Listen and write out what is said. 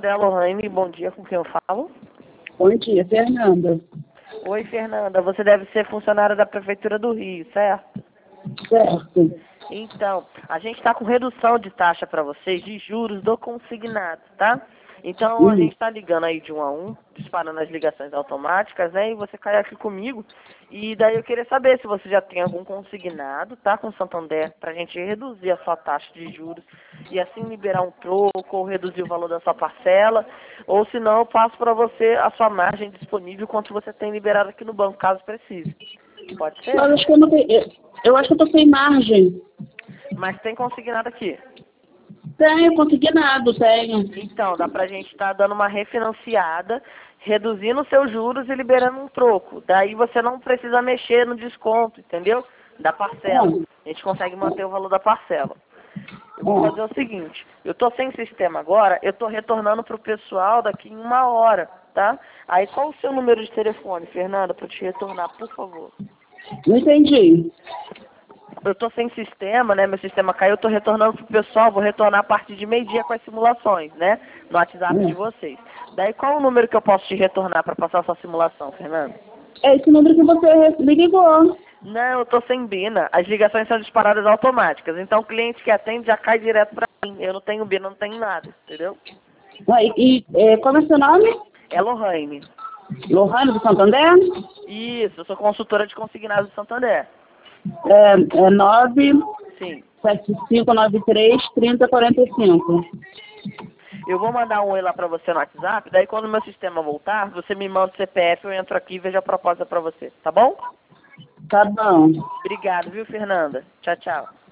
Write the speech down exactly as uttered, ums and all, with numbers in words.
Santander, Lohane, bom dia, com quem eu falo? Bom dia, Fernanda. Oi, Fernanda, você deve ser funcionária da Prefeitura do Rio, certo? Certo. Então, a gente está com redução de taxa para vocês de juros do consignado, tá? Então, a Hum. gente está ligando aí de um a um, disparando as ligações automáticas, né? E você cai aqui comigo. E daí eu queria saber se você já tem algum consignado, tá? Com o Santander, para a gente reduzir a sua taxa de juros e assim liberar um troco ou reduzir o valor da sua parcela. Ou se não, eu passo para você a sua margem disponível quanto você tem liberado aqui no banco, caso precise. Pode ser? Mas acho que eu não tenho. Eu, eu acho que eu tô sem margem. Mas tem consignado aqui. Tenho, consignado, tenho. Então, dá pra gente estar dando uma refinanciada, reduzindo os seus juros e liberando um troco. Daí você não precisa mexer no desconto, entendeu? Da parcela. Hum. A gente consegue manter o valor da parcela. Eu vou Hum. fazer o seguinte, eu tô sem sistema agora, eu tô retornando pro pessoal daqui em uma hora, tá? Aí qual o seu número de telefone, Fernanda, para te retornar, por favor? Não entendi. Eu tô sem sistema, né? Meu sistema caiu, eu tô retornando pro pessoal, vou retornar a partir de meio-dia com as simulações, né? No WhatsApp Hum. de vocês. Daí qual o número que eu posso te retornar para passar a sua simulação, Fernando? É esse número que você me ligou. Não, eu tô sem Bina. As ligações são disparadas automáticas. Então o cliente que atende já cai direto pra mim. Eu não tenho Bina, não tenho nada, entendeu? Ah, E, e é, como é seu nome? É Lohane. Lohane do Santander? Isso, eu sou consultora de consignados do Santander. É, é nove Sim. sete cinco nove três três zero quatro cinco. Eu vou mandar um oi lá pra você no WhatsApp, daí quando o meu sistema voltar, você me manda o C P F, eu entro aqui e vejo a proposta pra você, tá bom? Tá bom. Obrigado, viu, Fernanda? Tchau, tchau.